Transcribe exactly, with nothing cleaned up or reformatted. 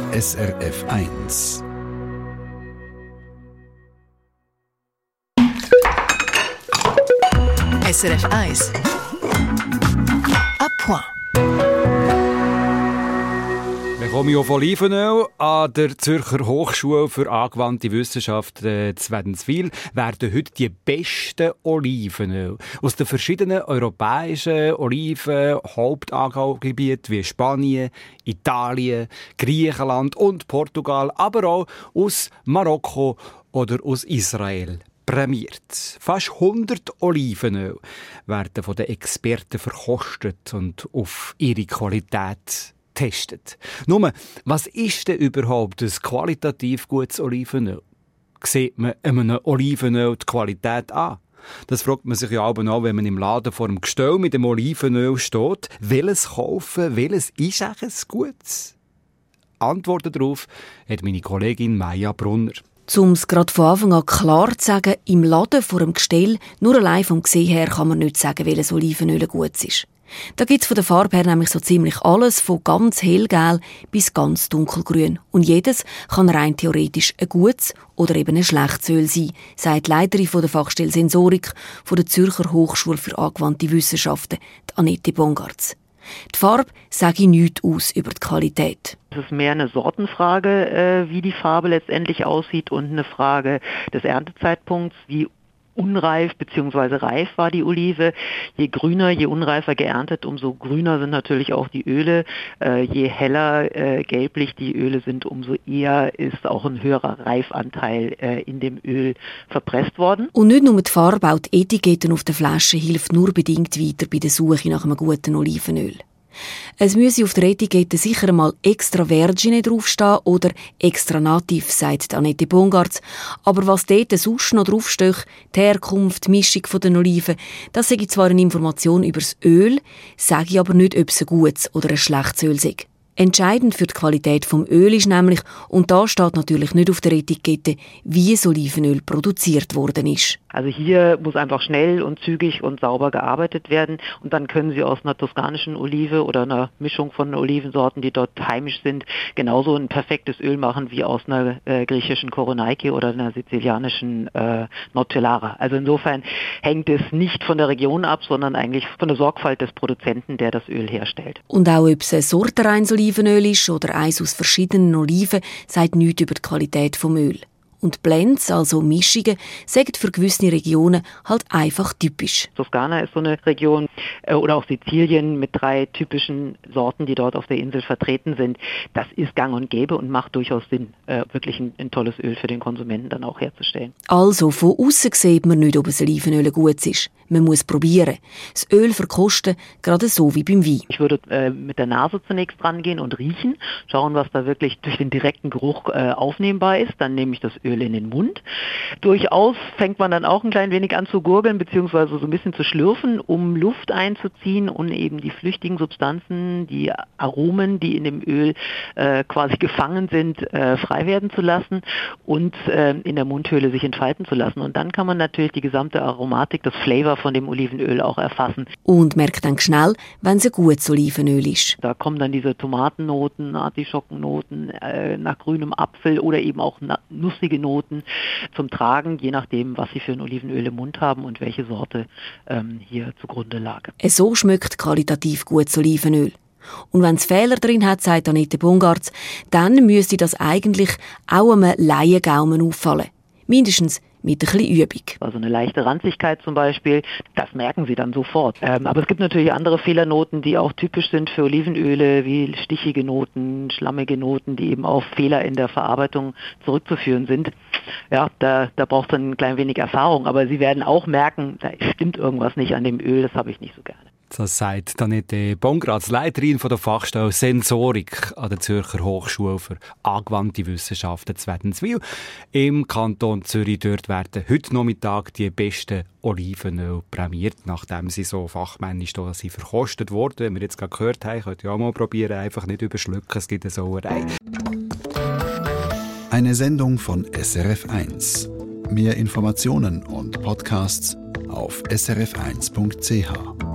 S R F eins. S R F eins. A point. Wir kommen auf Olivenöl. An der Zürcher Hochschule für angewandte Wissenschaft in Wädenswil werden heute die besten Olivenöl aus den verschiedenen europäischen Oliven-Hauptanbaugebieten wie Spanien, Italien, Griechenland und Portugal, aber auch aus Marokko oder aus Israel prämiert. Fast hundert Olivenöl werden von den Experten verkostet und auf ihre Qualität getestet. Nur, was ist denn überhaupt ein qualitativ gutes Olivenöl? Sieht man einem Olivenöl die Qualität an? Das fragt man sich ja auch an, wenn man im Laden vor dem Gestell mit dem Olivenöl steht. Welches kaufen? Welches ist eigentlich ein gutes? Antworten darauf hat meine Kollegin Maja Brunner. Um es gerade von Anfang an klar zu sagen, im Laden vor dem Gestell, nur allein vom Gesehen her kann man nicht sagen, welches Olivenöl gut ist. Da gibt es von der Farbe her nämlich so ziemlich alles, von ganz hellgel bis ganz dunkelgrün. Und jedes kann rein theoretisch ein gutes oder eben ein schlechtes Öl sein, sagt die Leiterin von der Fachstelle Sensorik von der Zürcher Hochschule für angewandte Wissenschaften, die Annette Bongartz. Die Farbe sage nichts aus über die Qualität. Es ist mehr eine Sortenfrage, äh, wie die Farbe letztendlich aussieht, und eine Frage des Erntezeitpunkts, wie unreif bzw. reif war die Olive. Je grüner, je unreifer geerntet, umso grüner sind natürlich auch die Öle. Äh, je heller äh, gelblich die Öle sind, umso eher ist auch ein höherer Reifanteil äh, in dem Öl verpresst worden. Und nicht nur die Farbe, auch die Etiketten auf der Flasche hilft nur bedingt weiter bei der Suche nach einem guten Olivenöl. Es müsse auf der Etikette sicher einmal extra Vergine draufstehen oder extra nativ, sagt Annette Bongartz. Aber was dort sonst noch draufsteht, die Herkunft, die Mischung der Oliven, das sei zwar eine Information über das Öl, sage aber nicht, ob es ein gutes oder ein schlechtes Öl sei. Entscheidend für die Qualität des Öl ist nämlich, und da steht natürlich nicht auf der Etikette, wie das Olivenöl produziert worden ist. Also hier muss einfach schnell und zügig und sauber gearbeitet werden, und dann können Sie aus einer toskanischen Olive oder einer Mischung von Olivensorten, die dort heimisch sind, genauso ein perfektes Öl machen wie aus einer äh, griechischen Koroneike oder einer sizilianischen äh, Nocellara. Also insofern hängt es nicht von der Region ab, sondern eigentlich von der Sorgfalt des Produzenten, der das Öl herstellt. Und auch ob es ein sortenreines Olivenöl ist oder eins aus verschiedenen Oliven, sagt nichts über die Qualität des Öls. Und Blends, also Mischungen, sind für gewisse Regionen halt einfach typisch. Toskana ist so eine Region, äh, oder auch Sizilien mit drei typischen Sorten, die dort auf der Insel vertreten sind. Das ist gang und gäbe und macht durchaus Sinn, äh, wirklich ein, ein tolles Öl für den Konsumenten dann auch herzustellen. Also, von außen sieht man nicht, ob ein Olivenöl gut ist. Man muss probieren. Das Öl verkosten, gerade so wie beim Wein. Ich würde äh, mit der Nase zunächst rangehen und riechen, schauen, was da wirklich durch den direkten Geruch äh, aufnehmbar ist. Dann nehme ich das Öl in den Mund. Durchaus fängt man dann auch ein klein wenig an zu gurgeln, beziehungsweise so ein bisschen zu schlürfen, um Luft einzuziehen und eben die flüchtigen Substanzen, die Aromen, die in dem Öl äh, quasi gefangen sind, äh, frei werden zu lassen und äh, in der Mundhöhle sich entfalten zu lassen. Und dann kann man natürlich die gesamte Aromatik, das Flavor von dem Olivenöl auch erfassen. Und merkt dann schnell, wenn es ein gutes Olivenöl ist. Da kommen dann diese Tomatennoten, Artischockennoten, äh, nach grünem Apfel oder eben auch na- nussige Noten zum Tragen, je nachdem, was Sie für ein Olivenöl im Mund haben und welche Sorte ähm, hier zugrunde lag. So schmeckt qualitativ gutes Olivenöl. Und wenn es Fehler drin hat, sagt Annette Bongartz, dann müsste das eigentlich auch einem Laiengaumen auffallen. Mindestens mit ein bisschen Übung. Also eine leichte Ranzigkeit zum Beispiel, das merken Sie dann sofort. Ähm, aber es gibt natürlich andere Fehlernoten, die auch typisch sind für Olivenöle, wie stichige Noten, schlammige Noten, die eben auf Fehler in der Verarbeitung zurückzuführen sind. Ja, da, da braucht es dann ein klein wenig Erfahrung, aber Sie werden auch merken, da stimmt irgendwas nicht an dem Öl, das habe ich nicht so gerne. Das sagt Annette Bongartz, Leiterin von der Fachstelle Sensorik an der Zürcher Hochschule für angewandte Wissenschaften zu Wädenswil. Im Kanton Zürich dort werden heute Nachmittag die besten Olivenöl prämiert, nachdem sie so fachmännisch da sind verkostet wurden. Wenn wir jetzt gerade gehört haben, könnt ihr auch mal probieren, einfach nicht überschlucken, es gibt eine Sauerei. Eine Sendung von S R F eins. Mehr Informationen und Podcasts auf s r f eins punkt c h.